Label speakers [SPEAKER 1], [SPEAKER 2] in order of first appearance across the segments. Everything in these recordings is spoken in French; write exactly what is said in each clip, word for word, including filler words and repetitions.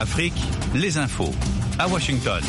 [SPEAKER 1] Afrique, les infos. À Washington.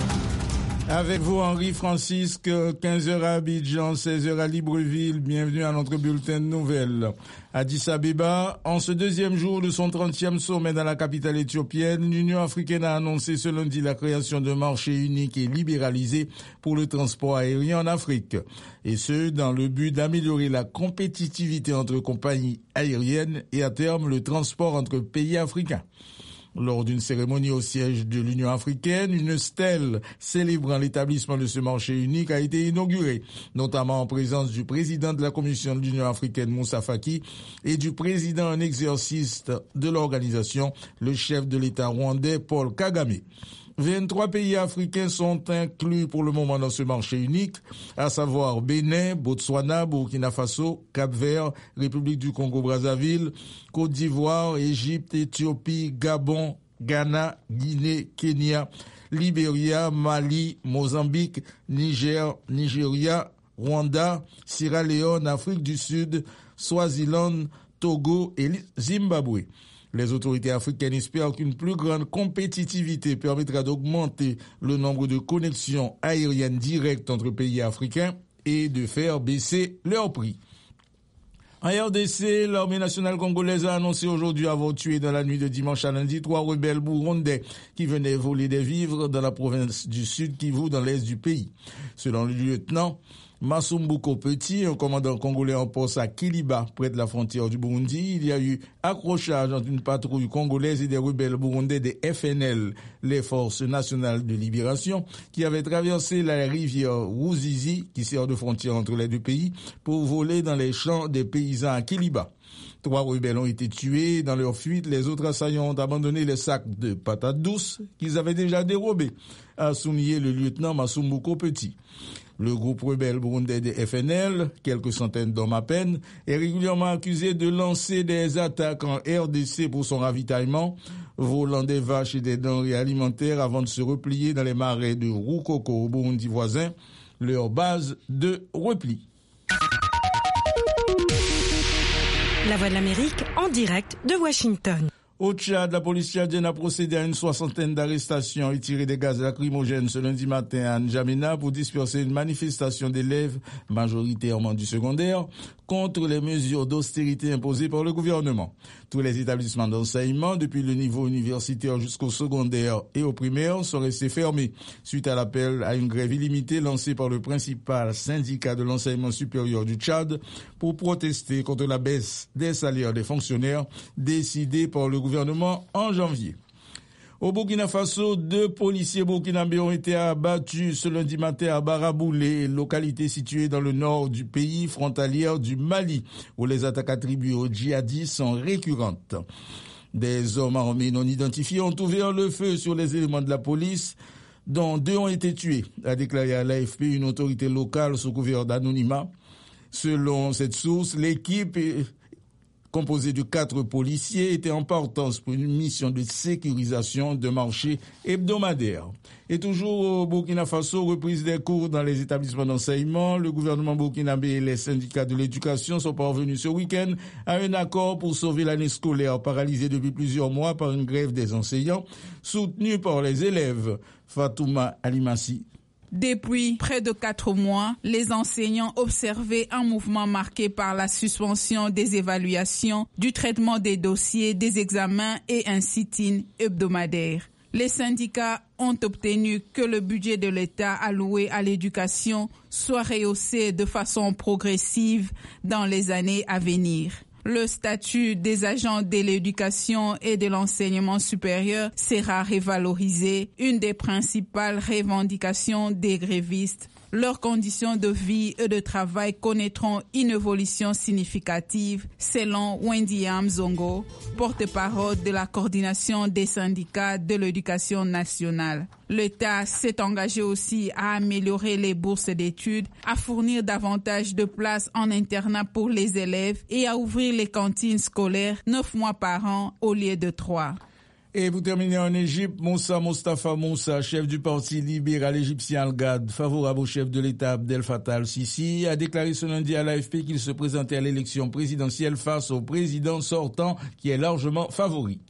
[SPEAKER 2] Avec vous, Henri Francisque, quinze heures à Abidjan, seize heures à Libreville. Bienvenue à notre bulletin de nouvelles. Addis Abeba, en ce deuxième jour de son trentième sommet dans la capitale éthiopienne, l'Union africaine a annoncé ce lundi la création d'un marché unique et libéralisé pour le transport aérien en Afrique. Et ce, dans le but d'améliorer la compétitivité entre compagnies aériennes et à terme le transport entre pays africains. Lors d'une cérémonie au siège de l'Union africaine, une stèle célébrant l'établissement de ce marché unique a été inaugurée, notamment en présence du président de la Commission de l'Union africaine, Moussa Faki, et du président en exercice de l'organisation, le chef de l'État rwandais, Paul Kagame. vingt-trois pays africains sont inclus pour le moment dans ce marché unique, à savoir Bénin, Botswana, Burkina Faso, Cap-Vert, République du Congo-Brazzaville, Côte d'Ivoire, Égypte, Éthiopie, Gabon, Ghana, Guinée, Kenya, Libéria, Mali, Mozambique, Niger, Nigeria, Rwanda, Sierra Leone, Afrique du Sud, Swaziland, Togo et Zimbabwe. Les autorités africaines espèrent qu'une plus grande compétitivité permettra d'augmenter le nombre de connexions aériennes directes entre pays africains et de faire baisser leurs prix. En R D C, l'armée nationale congolaise a annoncé aujourd'hui avoir tué dans la nuit de dimanche à lundi trois rebelles burundais qui venaient voler des vivres dans la province du Sud Kivu dans l'est du pays. Selon le lieutenant Masumbuko Petit, un commandant congolais en poste à Kiliba, près de la frontière du Burundi, il y a eu accrochage entre une patrouille congolaise et des rebelles burundais des F N L, les Forces Nationales de Libération, qui avaient traversé la rivière Ruzizi, qui sert de frontière entre les deux pays, pour voler dans les champs des paysans à Kiliba. Trois rebelles ont été tués. Dans leur fuite, les autres assaillants ont abandonné les sacs de patates douces qu'ils avaient déjà dérobés, a souligné le lieutenant Masumbuko Petit. Le groupe rebelle burundais des F N L, quelques centaines d'hommes à peine, est régulièrement accusé de lancer des attaques en R D C pour son ravitaillement, volant des vaches et des denrées alimentaires avant de se replier dans les marais de Rukoko au Burundi voisin, leur base de repli.
[SPEAKER 3] La Voix de l'Amérique en direct de Washington.
[SPEAKER 2] Au Tchad, la police tchadienne a procédé à une soixantaine d'arrestations et tiré des gaz lacrymogènes ce lundi matin à N'Djamena pour disperser une manifestation d'élèves, majoritairement du secondaire, contre les mesures d'austérité imposées par le gouvernement. Tous les établissements d'enseignement, depuis le niveau universitaire jusqu'au secondaire et au primaire, sont restés fermés, suite à l'appel à une grève illimitée lancée par le principal syndicat de l'enseignement supérieur du Tchad pour protester contre la baisse des salaires des fonctionnaires décidée par le gouvernement gouvernement en janvier. Au Burkina Faso, deux policiers burkinabés ont été abattus ce lundi matin à Baraboulé, localité située dans le nord du pays, frontalière du Mali, où les attaques attribuées aux djihadistes sont récurrentes. Des hommes armés non identifiés ont ouvert le feu sur les éléments de la police, dont deux ont été tués, a déclaré à l'A F P une autorité locale sous couvert d'anonymat. Selon cette source, l'équipe est composé de quatre policiers, était en partance pour une mission de sécurisation de marché hebdomadaire. Et toujours au Burkina Faso, reprise des cours dans les établissements d'enseignement, le gouvernement burkinabé et les syndicats de l'éducation sont parvenus ce week-end à un accord pour sauver l'année scolaire paralysée depuis plusieurs mois par une grève des enseignants, soutenue par les élèves. Fatouma Alimassi.
[SPEAKER 4] Depuis près de quatre mois, les enseignants observaient un mouvement marqué par la suspension des évaluations, du traitement des dossiers, des examens et un sit-in hebdomadaire. Les syndicats ont obtenu que le budget de l'État alloué à l'éducation soit rehaussé de façon progressive dans les années à venir. Le statut des agents de l'éducation et de l'enseignement supérieur sera révalorisé, une des principales revendications des grévistes. Leurs conditions de vie et de travail connaîtront une évolution significative, selon Wendy Amzongo, porte-parole de la coordination des syndicats de l'éducation nationale. L'État s'est engagé aussi à améliorer les bourses d'études, à fournir davantage de places en internat pour les élèves et à ouvrir les cantines scolaires neuf mois par an au lieu de trois.
[SPEAKER 2] Et pour terminer en Égypte, Moussa Mostafa Moussa, chef du parti libéral égyptien Al-Ghad, favorable au chef de l'État Abdel Fattah al-Sisi, a déclaré ce lundi à l'A F P qu'il se présentait à l'élection présidentielle face au président sortant qui est largement favori.